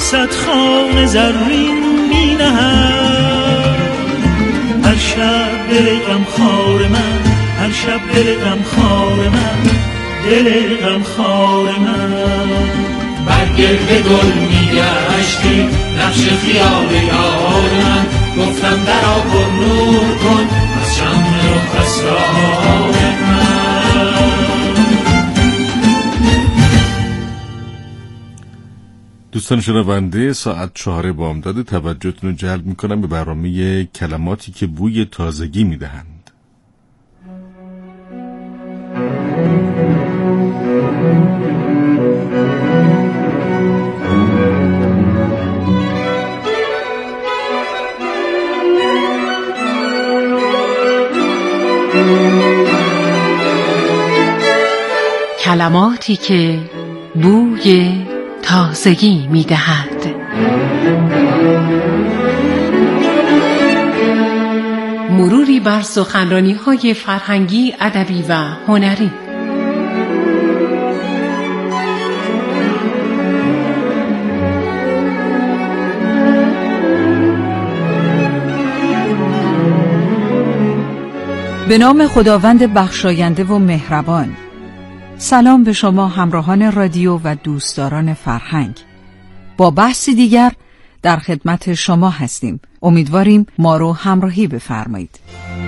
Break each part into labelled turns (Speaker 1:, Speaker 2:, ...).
Speaker 1: صد خوان زرین می نهد. هر شب دل غمخوار من، هر شب دل غمخوار من، دل غمخوار من.
Speaker 2: برگرد گل میگشتی نقش خیال یار من، گفتم درآ پر نور کن از شمع و اسرار من.
Speaker 3: دوستان شنونده، ساعت 4 بامداد توجهتون رو جلب میکنم به برنامه کلماتی که بوی تازگی میدهند.
Speaker 4: کلماتی که بوی تازگی می‌دهد. مروری بر سخنرانی‌های فرهنگی، ادبی و هنری.
Speaker 5: به نام خداوند بخشاینده و مهربان. سلام به شما همراهان رادیو و دوستداران فرهنگ. با بحثی دیگر در خدمت شما هستیم. امیدواریم ما رو همراهی بفرمایید.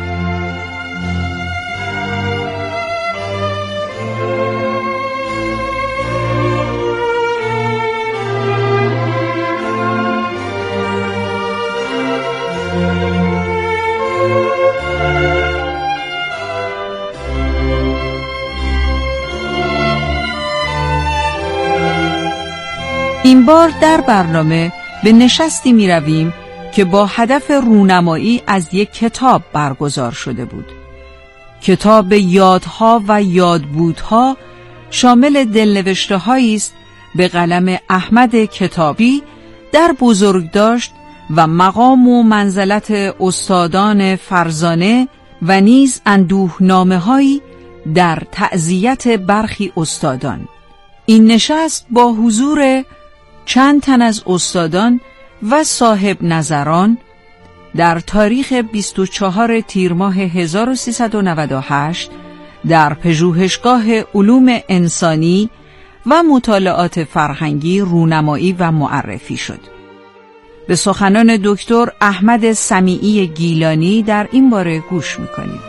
Speaker 5: این بار در برنامه به نشستی می رویم که با هدف رونمایی از یک کتاب برگزار شده بود. کتاب یادها و یادبودها شامل دلنوشته هایی است به قلم احمد کتابی در بزرگداشت و مقام و منزلت استادان فرزانه و نیز اندوهنامه هایی در تعزیت برخی استادان. این نشست با حضور چند تن از استادان و صاحب نظران در تاریخ 24 تیر ماه 1398 در پژوهشگاه علوم انسانی و مطالعات فرهنگی رونمایی و معرفی شد. به سخنان دکتر احمد سمیعی گیلانی در این باره گوش می‌کنیم.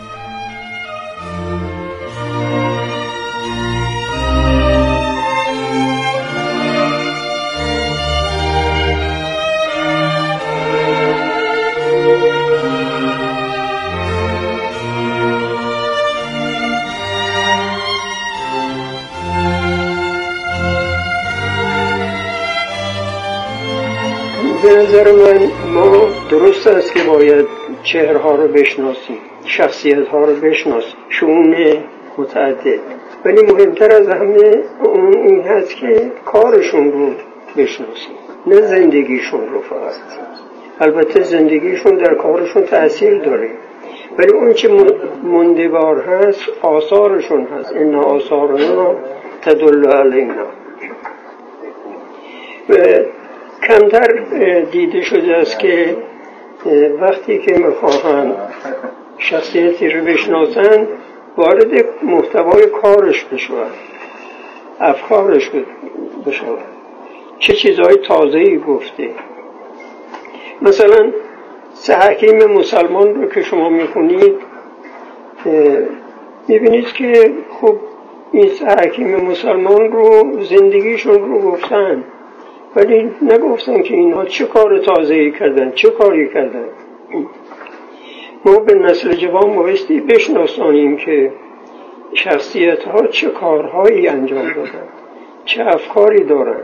Speaker 6: به نظر من ما درست است که باید چهرها رو بشناسیم، شخصیت ها رو بشناسیم، شؤون متعدد، ولی مهمتر از همه اون این هست که کارشون رو بشناسیم، نه زندگیشون رو فقط. البته زندگیشون در کارشون تأثیر داره، ولی اون چه مندبار هست آثارشون هست. ان آثارنا تدل علینا. کمتر دیده شده است که وقتی که میخواهند شخصیتی رو بشناسند وارد محتوای کارش بشوند، افکارش بشوند، چه چیزهای تازه‌ای گفته. مثلا سه حکیم مسلمان رو که شما میخونید میبینید که خب این سه حکیم مسلمان رو زندگیشون رو گفتن، ولی نگفتن که اینها چه کار تازه‌ای کردن، چه کاری کردن. ما به نسل جوان بایستی بشناسانیم که شخصیت‌ها چه کارهایی انجام دادن، چه افکاری دارن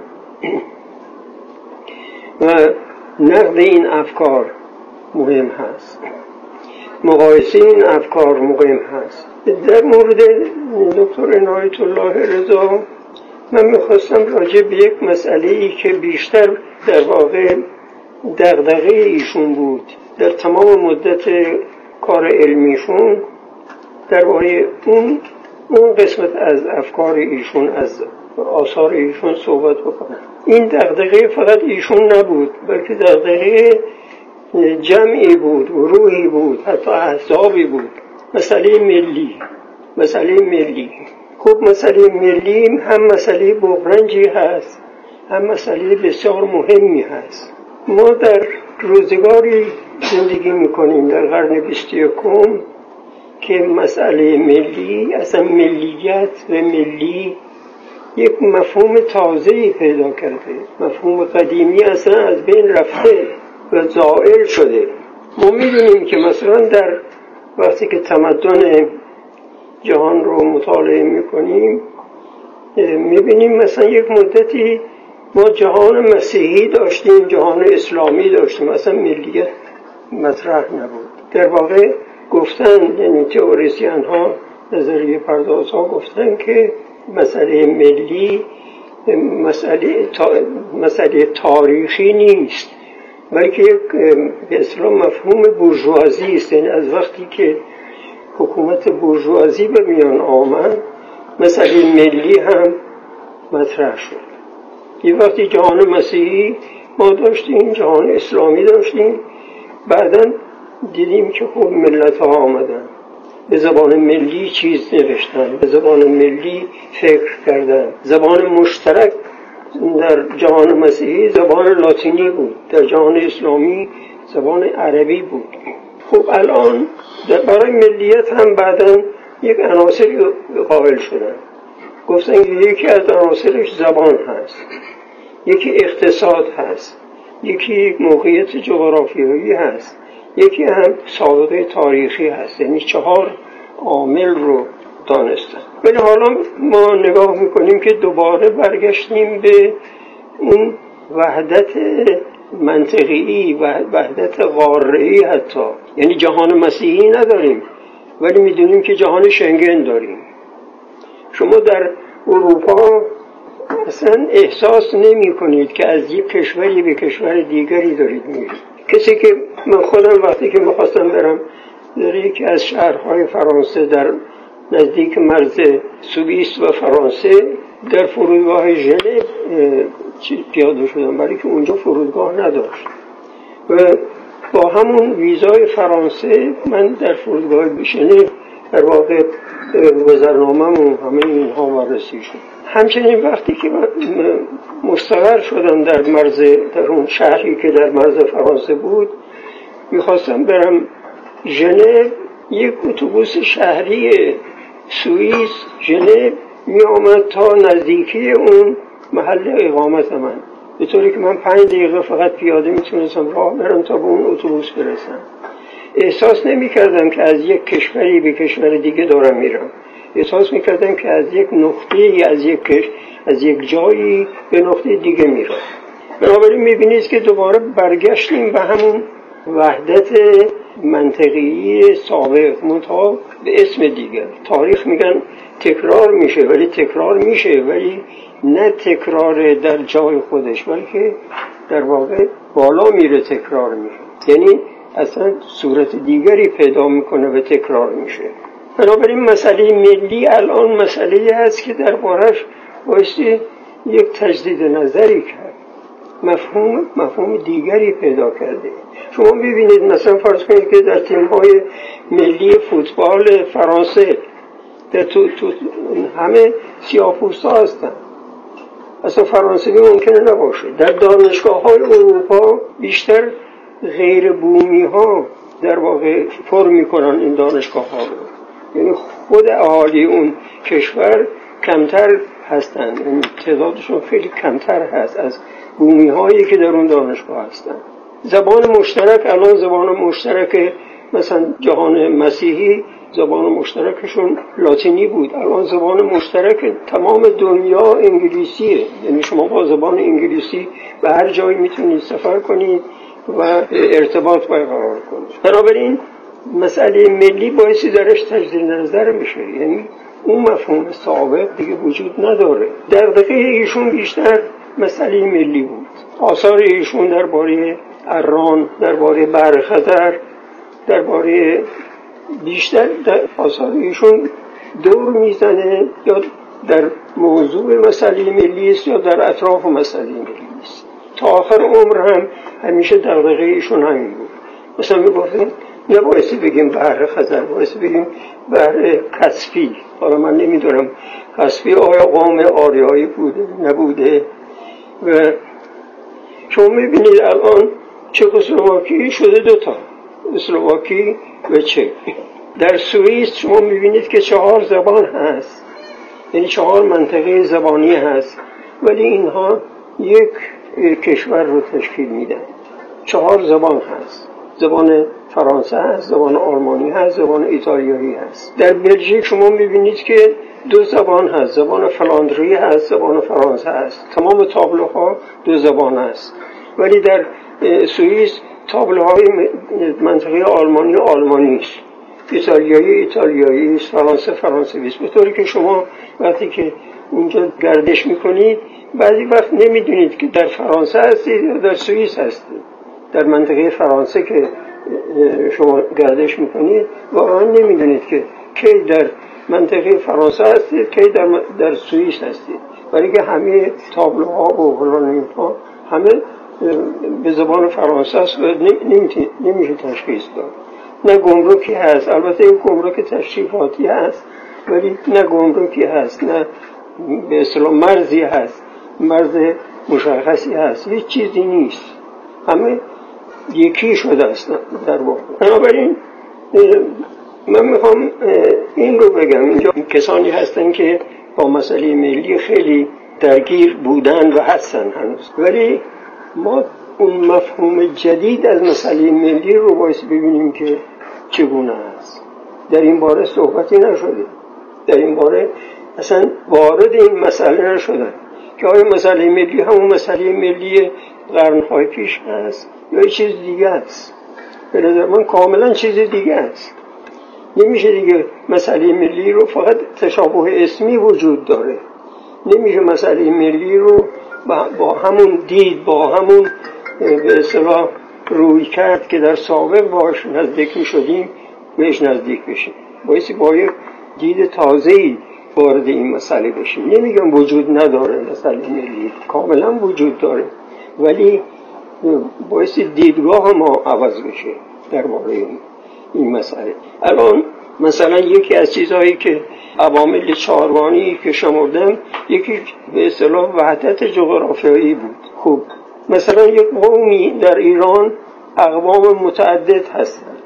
Speaker 6: و نقد این افکار مهم هست، مقایسه این افکار مهم هست. در مورد دکتر عنایت الله رضا من میخواستم راجع به یک مسئله‌ای که بیشتر در واقع دغدغه ایشون بود در تمام مدت کار علمیشون، درباره اون قسمت از افکار ایشون، از آثار ایشون صحبت بکنم. این دغدغه فقط ایشون نبود، بلکه دغدغه جمعی بود، روحی بود، حتی احزابی بود. مسئله ملی. خب مسئله ملی هم مسئله بغرنجی هست، هم مسئله بسیار مهمی هست. ما در روزگاری زندگی میکنیم در قرن 21 که مسئله ملی، اصلا ملیت و ملی یک مفهوم تازه‌ای پیدا کرده. مفهوم قدیمی اصلا از بین رفته و زائل شده. ما می‌بینیم که مثلا در وقتی که تمدن جهان رو مطالعه می‌کنیم می‌بینیم مثلا یک مدتی ما جهان مسیحی داشتیم، جهان اسلامی داشتیم، اصلا ملیت مطرح نبود. در واقع گفتن، یعنی تئوریسین ها، نظریه پرداز ها گفتن که مسئله ملی مسئله تاریخی نیست، بلکه به اصطلاح مفهوم بورژوازی است. یعنی از وقتی که حکومت بورژوازی به میان آمد مسئله ملی هم مطرح شد. یه وقتی جهان مسیحی ما داشتیم، جهان اسلامی داشتیم، بعداً دیدیم که خب ملت ها آمدن به زبان ملی چیز نوشتن، به زبان ملی فکر کردن. زبان مشترک در جهان مسیحی زبان لاتینی بود، در جهان اسلامی زبان عربی بود. خب الان برای ملیت هم بعداً یک عناصری قائل شدن، گفتن که یکی از عناصرش زبان هست، یکی اقتصاد هست، یکی موقعیت جغرافیایی هست، یکی هم سابقه تاریخی هست. یعنی 4 عامل رو دانستن. ولی حالا ما نگاه میکنیم که دوباره برگشتیم به اون وحدت منطقی و وحدت قاره‌ای حتی. یعنی جهان مسیحی نداریم ولی میدونیم که جهان شنگن داریم. شما در اروپا اصلا احساس نمی کنید که از یک کشوری به کشور دیگری دارید میرید. کسی که من خودم وقتی که میخواستم برم در یکی از شهرهای فرانسه در نزدیک مرز سوئیس و فرانسه در فرودگاه ژنو پیاده شدم، برای که اونجا فرودگاه نداشت و با همون ویزای فرانسه من در فرودگاه ژنو در واقع گذرنامه‌مون همه اینها وارسی شد. همچنین وقتی که مستقر شدم در اون شهری که در مرز فرانسه بود، میخواستم برم ژنو، یک اتوبوس شهری سوئیس ژنو می آمد تا نزدیکی اون محل اقامت من، به طوری که من 5 دقیقه فقط پیاده میتونستم راه برم تا به اون اتوبوس برسم. احساس نمی کردم که از یک کشوری به کشور دیگه دارم میرم، احساس میکردم که از یک نقطه از یک جایی به نقطه دیگه میرم. بنابراین میبینید که دوباره برگشتیم به همون وحدت منطقی سابق، منتها به اسم دیگر. تاریخ میگن تکرار میشه، ولی نه تکرار در جای خودش، بلکه در واقع بالا میره تکرار میشه، یعنی اصلا صورت دیگری پیدا میکنه و تکرار میشه. بنابراین مسئله ملی الان مسئله هست که دربارش بایستی یک تجدید نظری کرد، مفهوم دیگری پیدا کرده. شما ببینید مثلا فرض کنید که در تیم‌های ملی فوتبال فرانسه در تو همه سیاه‌پوستا هستن، اصلا فرانسوی ممکنه نباشه. در دانشگاه‌های اروپا بیشتر غیر بومی ها در واقع فرم میکنن این دانشگاه‌ها رو، یعنی خود اهالی اون کشور کمتر هستن، یعنی تعدادشون خیلی کمتر هست از بومی هایی که در اون دانشگاه هستن. زبان مشترک، الان زبان مشترک مثلا جهان مسیحی زبان مشترکشون لاتینی بود، الان زبان مشترک تمام دنیا انگلیسیه. یعنی شما با زبان انگلیسی به هر جایی میتونید سفر کنید و ارتباط برقرار کنید. بنابراین مسئله ملی باعثی درش تجدید نظر میشه، یعنی اون مفهوم سابق دیگه وجود نداره. دغدغه ایشون بیشتر مسئله ملی بود. آثار ایشون درباره اران، درباره برخطر، درباره بیشتر آثار ایشون دور میزنه یا در موضوع مسئله ملی است یا در اطراف مسئله ملی است. تا آخر عمر هم همیشه دغدغه ایشون همین بود. مثلا میگفتن نبایستی بگیم بحر خزر، بایستی بگیم بحر کاسپی. حالا من نمیدونم کاسپی آیا قوم آریایی بوده نبوده. و شما میبینید الان چکسلواکی شده دوتا، اسلواکی و چک. در سوئیس شما میبینید که 4 زبان هست، یعنی 4 منطقه زبانی هست، ولی اینها یک کشور رو تشکیل میدن. 4 زبان هست، زبان فرانسه هست، زبان آلمانی هست، زبان ایتالیایی هست. در بلژیک شما میبینید که 2 زبان هست، زبان فلاندری هست، زبان فرانسه هست. تمام تابلوها 2 زبان هست. ولی در سوئیس تابلوهای منطقه آلمانی است، ایتالیایی است، فرانسوی است. به طوری که شما وقتی که اونجا گردش میکنید بعضی وقت نمیدونید که در فرانسه هستید یا در سوئیس هستید. در منطقه فرانسه که شما گردش میکنید واقعا نمیدونید که کی در منطقه فرانسه هستید کی در سوئیس هستید، برای که همه تابلوها و اینها همه به زبان فرانسه است و نمیشه تشخیص داد. نه گمرکی هست، البته این گمرک تشریفاتی هست ولی نه گمرکی هست، نه به اصطلاح مرزی هست، مرز مشخصی هست، هیچ چیزی نیست، همه یکی شده است در واقع. بنابراین من میخوام این رو بگم، اینجا کسانی هستن که با مسئله ملی خیلی درگیر بودن و هستن هنوز، ولی ما اون مفهوم جدید از مسئله ملی رو باید ببینیم که چگونه است. در این باره صحبتی نشده، در این باره اصلا وارد این مسئله نشدن که آیا مسئله ملی همون مسئله ملی قرنهای پیش هست یا یه چیز دیگه است. به نظر من کاملا چیز دیگه است. نمیشه دیگه مسئله ملی رو فقط تشابه اسمی وجود داره، نمیشه مسئله ملی رو با همون دید، با همون به اصطلاح روی کرد که در سابق باش نزدیک می شدیم بهش نزدیک بشیم. بایستی با یک دید تازه‌ای وارد این مسئله بشیم. نمیگم وجود نداره مسئله ملی، کاملا وجود داره، ولی بایستی دیدگاه ما عوض بشه درباره این مسئله. الان مثلا یکی از چیزهایی که عوامل چهارگانی که شمردم، یکی به اصطلاح وحدت جغرافیایی بود. خب مثلا یک قومی در ایران اقوام متعدد هستند،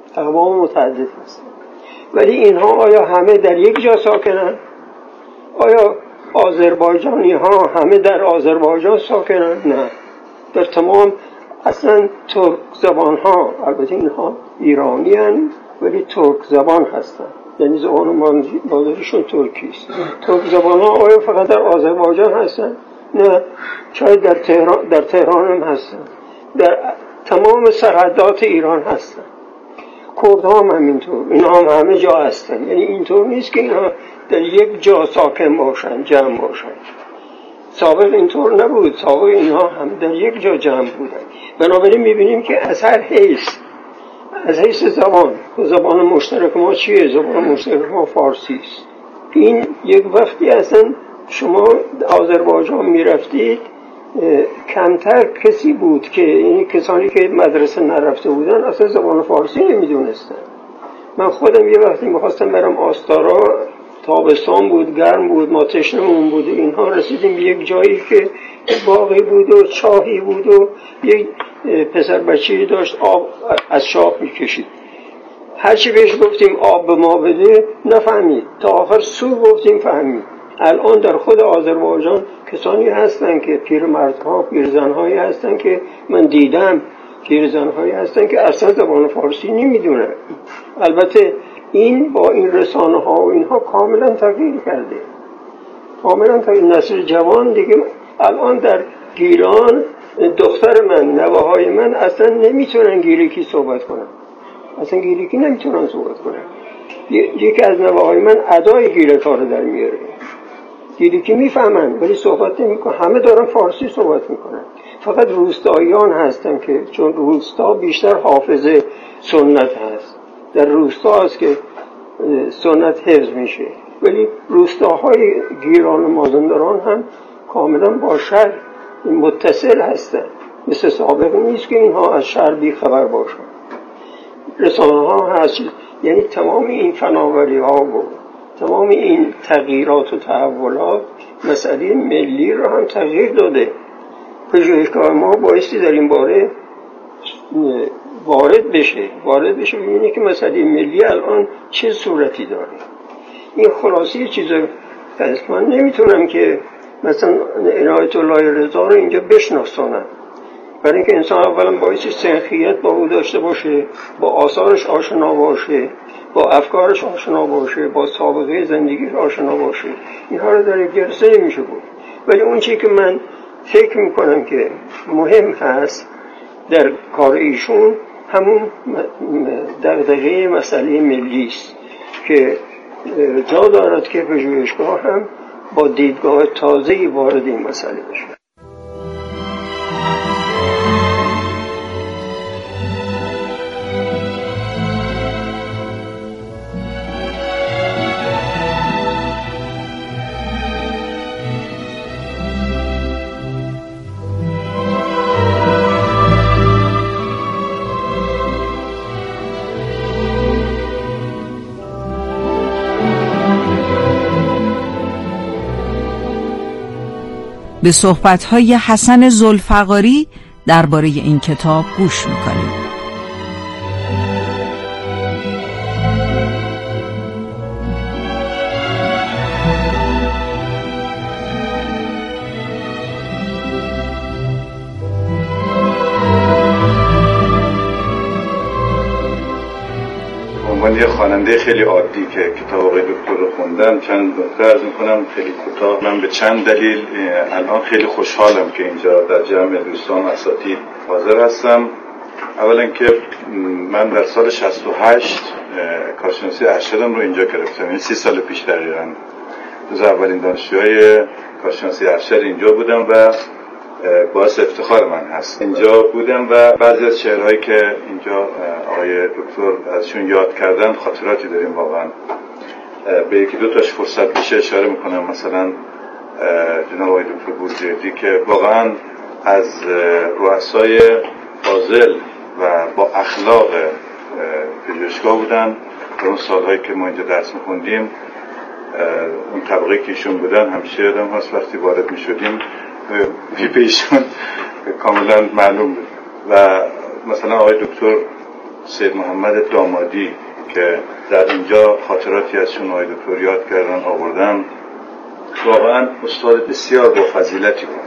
Speaker 6: ولی اینها آیا همه در یک جا ساکنن؟ آیا آذربایجانی ها همه در آذربایجان ساکنن؟ نه، در تمام اصلا ترک زبان ها، البته اینها ایرانی هستند ولی ترک زبان هستند، یعنی زبان مادریشون ترکی است. ترک زبان ها آیا فقط در آذربایجان هستند؟ نه، شاید در تهران هم هستند، در تمام سرحدات ایران هستند. کرد ها هم همینطور، اینا هم همه جا هستند. یعنی اینطور نیست که اینا در یک جا ساکن باشند، جمع باشند. سابق اینطور نبود، سابق اینها هم در یک جا جمع بودند. بنابراین میبینیم که از هر حیث زبان مشترک ما چیه؟ زبان مشترک ما فارسی است. این یک وقتی اصلا شما آذربایجان میرفتید کمتر کسی بود که این کسانی که مدرسه نرفته بودن اصلا زبان فارسی نمیدونستن. من خودم یه وقتی میخواستم برم آستارا، تابستان بود، گرم بود، ما تشنمون بود، اینها رسیدیم به یک جایی که باغی بود و چاهی بود و یک پسر بچه‌ای داشت آب از چاه میکشید. هرچی بهش گفتیم آب به ما بده نفهمید، تا آخر سو گفتیم فهمید. الان در خود آذربایجان کسانی هستن که پیرمردها، پیرزنهایی هستن که من دیدم، پیرزنهایی هستن که اصلا زبان فارسی نمیدونن. البته این با این رسانه ها و اینها کاملا تغییر کرده، کاملا تا این نسل جوان دیگه. الان در گیلان دختر من، نوه‌های من اصلا نمیتونن گیلکی صحبت کنن، اصلا گیلکی نمیتونن صحبت کنن. یکی از نوه‌های من ادای گیلک‌ها رو در میاره، گیلکی میفهمن ولی صحبت نمیکنن، همه دارن فارسی صحبت میکنن. فقط روستاییان هستن که چون روستا بیشتر حافظ سنت هست، در روستا هست که سنت حفظ میشه. ولی روستاهای گیلان و مازندران هم کاملا با شهر متصل هستند. مثل سابق نیست که اینها از شهر بی خبر باشند. رسانه ها هست، یعنی تمام این فناوری ها و تمام این تغییرات و تحولات مسئله ملی را هم تغییر داده. پژوهشگاه ما بایستی در این باره وارد بشه ببینه که مسئله ملی الان چه صورتی داره. این خلاصی چیزا هست. من نمیتونم که مثلا عنایت الله رضا رو اینجا بشناسانم، برای اینکه انسان اولا بایستی سنخیت با او داشته باشه، با آثارش آشنا باشه، با افکارش آشنا باشه، با سابقه زندگیش آشنا باشه. اینها رو در یک جلسه نمیشه بود. ولی اون چیزی که من فکر میکنم که مهم هست در کار ایشون همون دغدغه مسئله ملی است که جا دارد که پژوهشگاه هم با دیدگاه تازه‌ای وارد این مسئله بشه.
Speaker 5: به صحبت‌های حسن ذوالفقاری درباره این کتاب گوش می‌کنید.
Speaker 7: یه خواننده خیلی عادی که کتاب آقای دکتر رو خوندم چند نکته عرض می‌کنم خیلی کوتاه. من به چند دلیل الان خیلی خوشحالم که اینجا در جمع دوستان اساتید حاضر هستم. اولا که من در سال 68 کارشناسی ارشدم رو اینجا گرفتم، یعنی 30 سال پیش دقیقاً. جز اولین دانشجوهای کارشناسی ارشد اینجا بودم و باعث افتخار من هست. اینجا بودم و بعضی از شعرهایی که اینجا آقای دکتر ازشون یاد کردن خاطراتی داریم واقعا. به یکی دو تاش فرصت بشه اشاره میکنم. مثلا جناب آقای دکتر بورجردی که واقعا از رؤسای فاضل و با اخلاق پژوهشگاه بودن. در اون سالهایی که ما اینجا درس میخوندیم اون طبقه که ایشون بودن همیشه یادم هست وقتی وارد میشدیم به ایشون کاملا معلوم بود. و مثلا آقای دکتر سید محمد دامادی که در اینجا خاطراتی ازشون آقای دکتر یاد کردن آوردن، واقعا استاد بسیار با فضیلتی بود،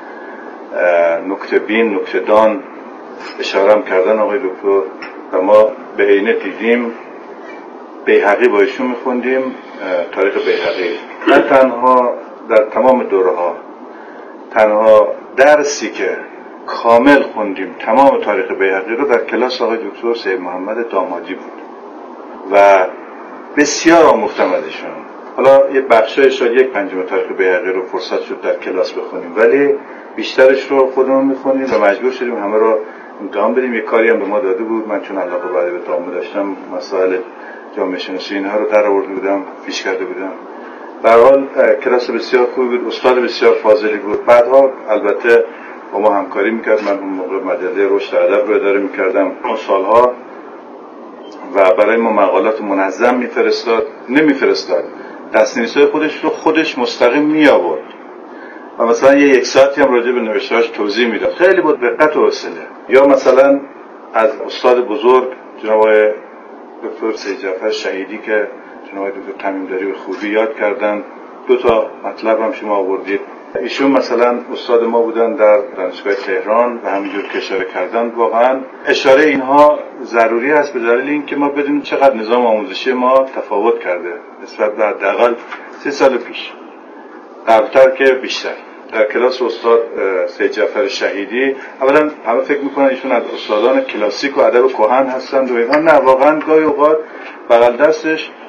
Speaker 7: نکته بین، نکته دان. اشاره هم کردن آقای دکتر و ما به عینه دیدیم. بیهقی با ایشون میخوندیم، تاریخ بیهقی. من تنها در تمام دوره ها تنها درسی که کامل خوندیم تمام تاریخ بیهقی رو در کلاس آقای دکتر سید محمد دامادی بود و بسیار آموختم ازشون. حالا یه بخشای شاید 1/5 تاریخ بیهقی رو فرصت شد در کلاس بخونیم، ولی بیشترش رو خودمون میخونیم و مجبور شدیم همه رو امتحان بدیم. یه کاری هم به ما داده بود، من چون علاقه به تعامل داشتم مسائل جامعه شناسی اینها رو در آورده بودم، پیش کرده بودم. به هر حال کلاس بسیار خوبی بود، استاد بسیار فاضلی بود. بعدها البته با ما همکاری میکرد. من اون موقع مجله رشد ادب رو اداره میکردم اون سالها و برای ما مقالات منظم نمیفرستاد، دست‌نویس‌های خودش رو خودش مستقیم میآورد و مثلا یک ساعتی هم راجع به نوشته‌هاش توضیح میداد، خیلی با دقت و حوصله. یا مثلا از استاد بزرگ جناب آقای دکتر سید جعفر شهیدی که جناب دکتر تمیم‌داری به خوبی یاد کردن، 2 تا مطلب هم شما آوردید. ایشون مثلا استاد ما بودن در دانشگاه تهران و همینجور که اشاره کردن. واقعا اشاره اینها ضروری است به دلیل اینکه ما بدونیم چقدر نظام آموزشی ما تفاوت کرده نسبت به حداقل 30 سال پیش، قبلتر که بیشتر. در کلاس استاد سید جعفر شهیدی اولا همه فکر میکنن ایشون از استادان کلاسیک و ادب کهن هستند و اینها. نه، واقعا گاهی اوقات بغل دستش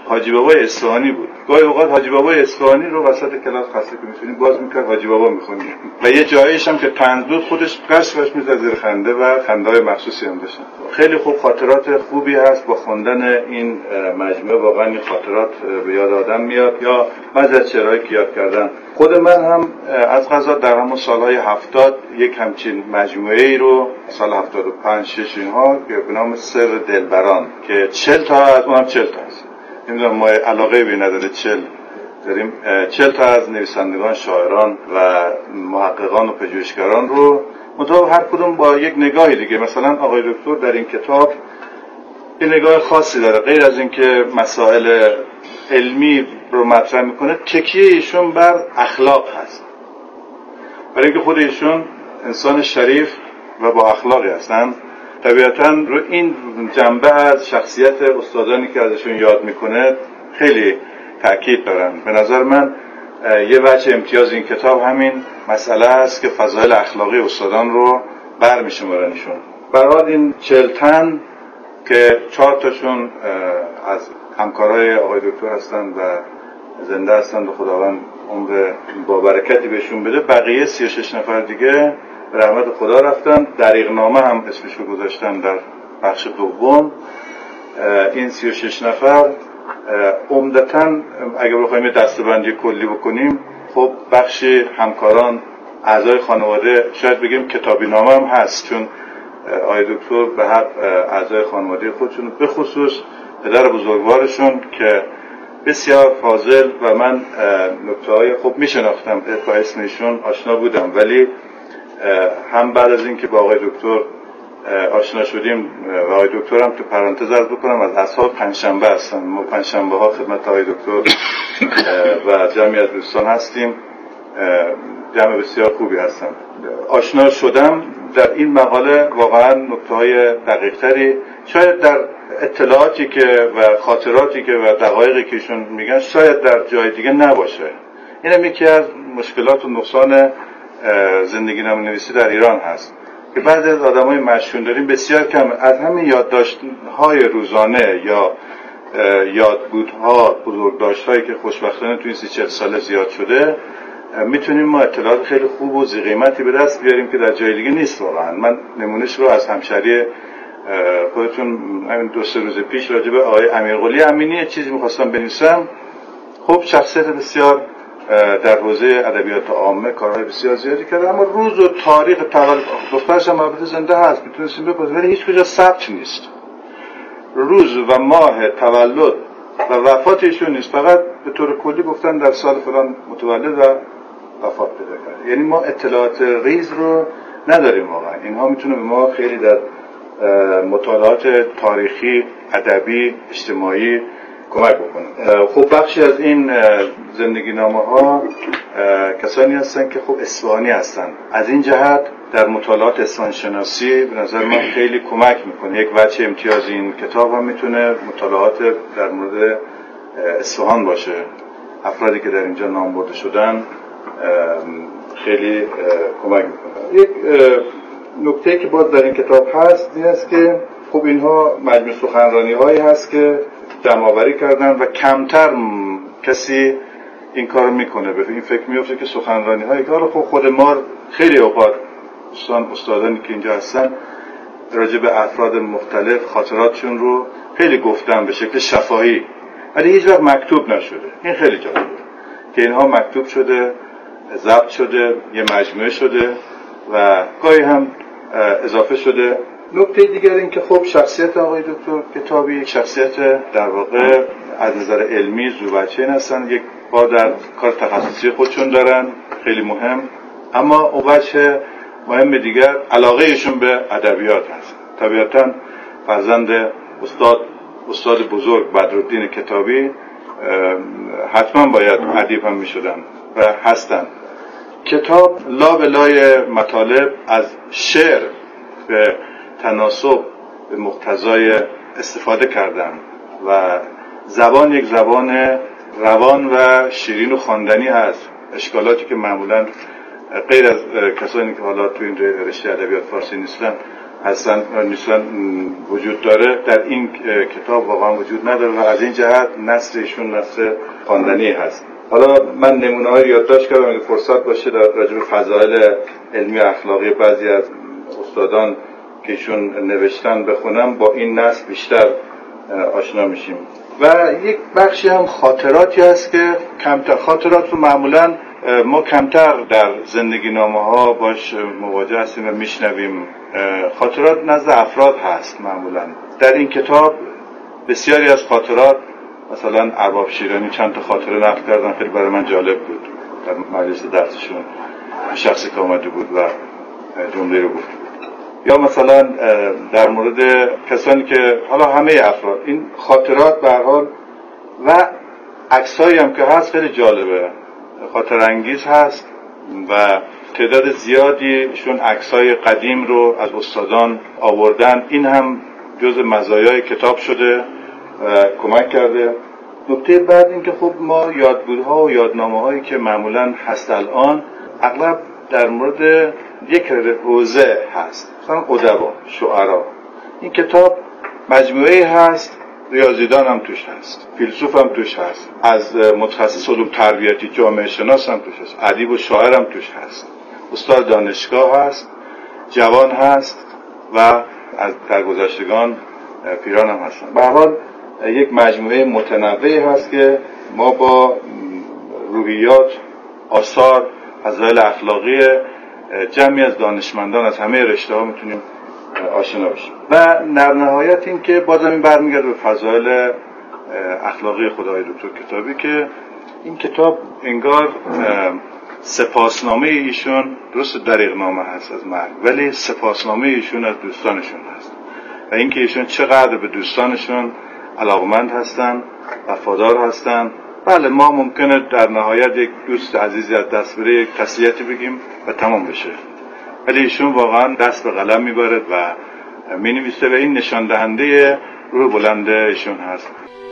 Speaker 7: حاجی بابای اصفهانی بود. گاهی اوقات حاجی بابای اصفهانی رو وسط کلاس خسته که می‌شدیم باز می‌کرد حاجی بابا می‌خونیم و یه جاییش هم که طنز بود خودش قش می‌زد زیر خنده و خنده‌های مخصوصی هم داشت. خیلی خوب خاطرات خوبی هست با خوندن این مجموعه، واقعا این خاطرات به یاد آدم میاد یا بعضی از شعرهایی که یاد کردن. خود من هم از قضا در همون سالهای 70 یک همچین مجموعه‌ای رو سال 75 6 اینها به نام سر دلبران که 40 تا از اونم 40 تا است. نمیدونم ما علاقه به نداره 40 داریم 40 تا از نویسندگان، شاعران و محققان و پژوهشگران رو مطابق هر کدوم با یک نگاهی دیگه. مثلا آقای دکتر در این کتاب یه نگاه خاصی داره، غیر از اینکه مسائل علمی رو مطرح میکنه تکیه ایشون بر اخلاق هست، برای اینکه خود ایشون انسان شریف و با اخلاقی هستن. طبیعتاً رو این جنبه از شخصیت استادانی که ازشون یاد میکنه خیلی تأکید دارن. به نظر من یه وجه امتیاز این کتاب همین مسئله است که فضایل اخلاقی استادان رو برمی‌شمارنشون. برای این 40 تن که 4 تاشون از همکارای آقای دکتر هستن و زنده هستن و خداوند عمر با برکتی بهشون بده، بقیه 36 نفر دیگه به رحمت خدا رفتن. دریغنامه هم اسمش رو گذاشتن در بخش دوم. این 36 نفر عمدتاً اگه بخوایم دسته‌بندی کلی بکنیم، خب بخش همکاران، اعضای خانواده، شاید بگیم کتابی نامه هم هست، چون آقای دکتر به حق اعضای خانواده خودشون به خصوص پدر بزرگوارشون که بسیار فاضل و من نکته‌های خوب میشناختم، با اسمشون آشنا بودم، ولی هم بعد از اینکه با آقای دکتر آشنا شدیم و آقای دکتر هم تو پرانتز عرض بکنم از اصحاب پنجشنبه هستن. ما پنجشنبه ها خدمت آقای دکتر و جمعی از دوستان هستیم، جمع بسیار خوبی هستن. آشنا شدم در این مقاله واقعا نکته‌های دقیق‌تری شاید در اطلاعاتی که و خاطراتی که و دقایقی که ایشون میگن شاید در جای دیگه نباشه. اینم یکی از مشکلات و نقصان زندگی نامه‌نویسی در ایران هست که بعضی از آدمای مشهور داریم بسیار کم از همین یادداشت‌های روزانه یا یادبودها، بزرگداشت‌هایی که خوشبختانه تو این 30-40 ساله زیاد شده میتونیم ما اطلاعات خیلی خوب و ذی قیمتی به دست بیاریم که در جای دیگه نیست. واقعا من نمونهش رو از همشهری خودتون همین 2-3 روز پیش راجع به آقای امیرقلی امینی چیزی می‌خواستم بنویسم. خب شخصیت بسیار در حوزه ادبیات عامه کارهای بسیار زیادی کرده، اما روز و تاریخ تولد دخترش هم البته زنده هست میتونستیم بپرسیم، ولی هیچ کجا ثبت نیست. روز و ماه تولد و وفات ایشون نیست، فقط به طور کلی گفتن در سال فلان متولد و وفات پیدا کرد. یعنی ما اطلاعات ریز رو نداریم واقعا. اینها میتونه به ما خیلی در مطالعات تاریخی، ادبی، اجتماعی کمک بکنه. خب بخشی از این زندگی نامه ها کسانی هستن که خب اصفهانی هستن. از این جهت در مطالعات اصفهان شناسی به نظر من خیلی کمک میکنه. یک وجه امتیاز این کتاب هم میتونه مطالعات در مورد اصفهان باشه. افرادی که در اینجا نام برده شدن خیلی کمک میکنه. یک نکته که باز در این کتاب هست این است که خب اینها مجموع سخنرانی هایی هست که جمع‌آوری کردن و کمتر کسی این کارو میکنه. به این فکر میفته که سخنرانی هایی که حالا خب خود ما خیلی اوقات استادانی که اینجا هستن راجع به افراد مختلف خاطراتشون رو خیلی گفتن به شکل شفاهی، ولی هیچ وقت مکتوب نشده. این خیلی جالبه که اینها مکتوب شده، ضبط شده، یه مجموعه شده و گاهی هم اضافه شده. نکته دیگر این که خب شخصیت آقای دکتر کتابی یک شخصیت در واقع از نظر علمی زوبچین هستن، یک بار در کار تخصصی خودشون دارن خیلی مهم، اما اون بچه مهم دیگر علاقه ایشون به ادبیات هست. طبیعتاً فرزند استاد بزرگ بدرالدین کتابی حتما باید ادیب هم میشدن و هستن. کتاب لا به لای مطالب از شعر به تناسب به مقتضای استفاده کردن و زبان یک زبان روان و شیرین و خواندنی هست. اشکالاتی که معمولاً غیر از کسانی که حالا تو این رشته ادبیات فارسی نیستن هستن وجود داره در این کتاب واقعا وجود نداره و از این جهت نثر ایشون نثر خواندنی هست. حالا من نمونه‌های یادداشت کردم اگه فرصت باشه در راجع به فضایل علمی و اخلاقی بعضی از استادان که ایشون نوشتن بخونم، با این نثر بیشتر آشنا میشیم. و یک بخشی هم خاطراتی هست که کمتر، خاطرات رو معمولا ما کمتر در زندگی نامه ها باش مواجه هستیم و میشنویم. خاطرات نزد افراد هست معمولا. در این کتاب بسیاری از خاطرات، مثلا ارباب شیرانی چند تا خاطره نقل کردن، خیلی برای من جالب بود. در مجلس درسشون شخصی که آمده بود و جمله رو گفت. یا مثلا در مورد کسانی که حالا همه افراد، این خاطرات به هر حال و عکسایی هم که هست خیلی جالبه، خاطر انگیز هست و تعداد زیادیشون عکسای قدیم رو از استادان آوردن. این هم جز مزایای کتاب شده و کمک کرده. نکته بعد این که خب ما یادبودها و یادنامه‌هایی که معمولاً هست الان اغلب در مورد یک حوزه هست، مثلا ادبا، شعرا. این کتاب مجموعه هست، ریاضیدان هم توش هست، فیلسوف هم توش هست، از متخصص علوم تربیتی جامعه شناس هم توش هست، ادیب و شاعر هم توش هست، استاد دانشگاه هست، جوان هست و از درگذشتگان پیران هم هستن. به هر حال یک مجموعه متنوعی هست که ما با روحیات، آثار، فضایل اخلاقی جمعی از دانشمندان از همه رشته‌ها میتونیم آشنا بشیم. و در نهایت این که بازم این برمیگرده به فضایل اخلاقی خدای دکتر کتابی که این کتاب انگار سپاسنامه ایشون، درست دریغنامه هست از مرگ، ولی سپاسنامه ایشون از دوستانشون هست و اینکه ایشون چقدر به دوستانشون علاقمند هستن، وفادار هستن. بله ما ممکنه در نهایت یک دوست عزیزی از دست بره، یک تسلیتی بگیم و تمام بشه، ولی ایشون واقعا دست به قلم میبرد و مینویسه و این نشان دهنده روح بلند ایشون هست.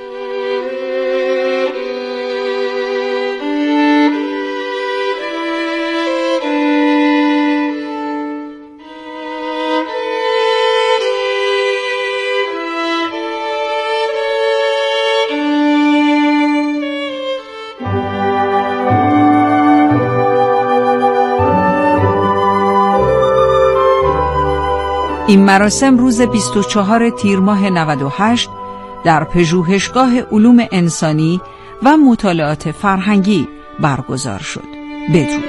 Speaker 5: این مراسم روز 24 تیر ماه 98 در پژوهشگاه علوم انسانی و مطالعات فرهنگی برگزار شد. بدرود.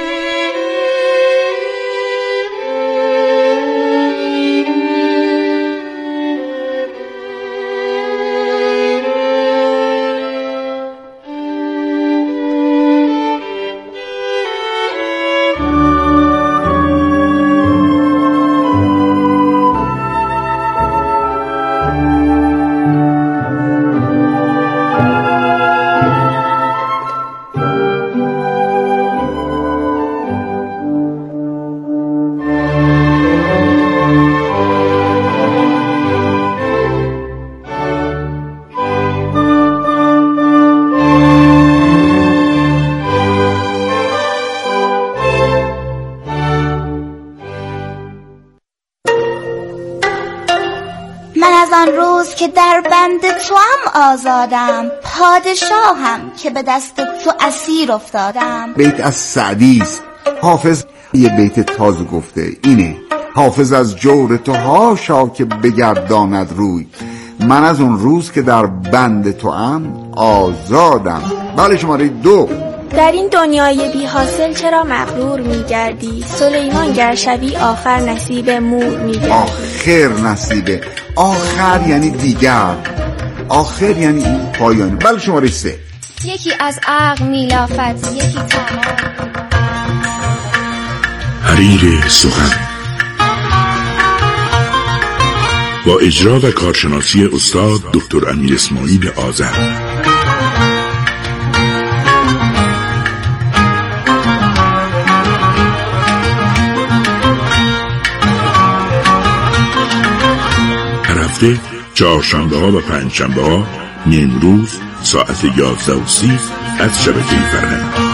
Speaker 8: که در بند تو هم آزادم، پادشاهم که به دست تو اسیر افتادم.
Speaker 9: بیت از سعدی است. حافظ یه بیت تازه گفته اینه: حافظ از جور تو هاشا که بگرداند روی، من از اون روز که در بند تو هم آزادم. بله شماره 2.
Speaker 10: در این دنیای بی حاصل چرا مغرور میگردی؟ سلیمان گر شوی آخر نصیب مور میگردی.
Speaker 9: آخر نصیبه، آخر یعنی دیگر، آخر یعنی پایان. بله شماره 3.
Speaker 11: یکی از عقل میلافت، یکی تمام.
Speaker 12: حریر سخن با اجرا و کارشناسی استاد دکتر امیر اسماعیل آذر. هفته چهارشنبه ها و پنجشنبه ها نیمروز ساعت 11:30 از شبکه فرهنگ.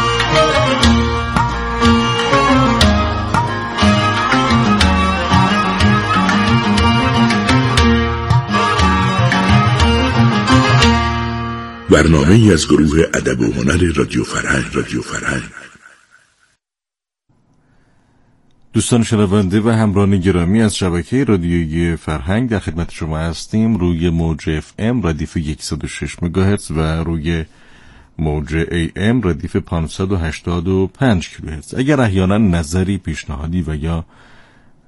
Speaker 12: برنامه‌ای از گروه ادب و هنر رادیو فرهنگ.
Speaker 3: دوستان شنونده و همراهان گرامی از شبکه رادیویی فرهنگ در خدمت شما هستیم روی موج FM ردیف 106 مگاهرتز و روی موج AM ردیف 585 کیلوهرتز. اگر احیانا نظری، پیشنهادی و یا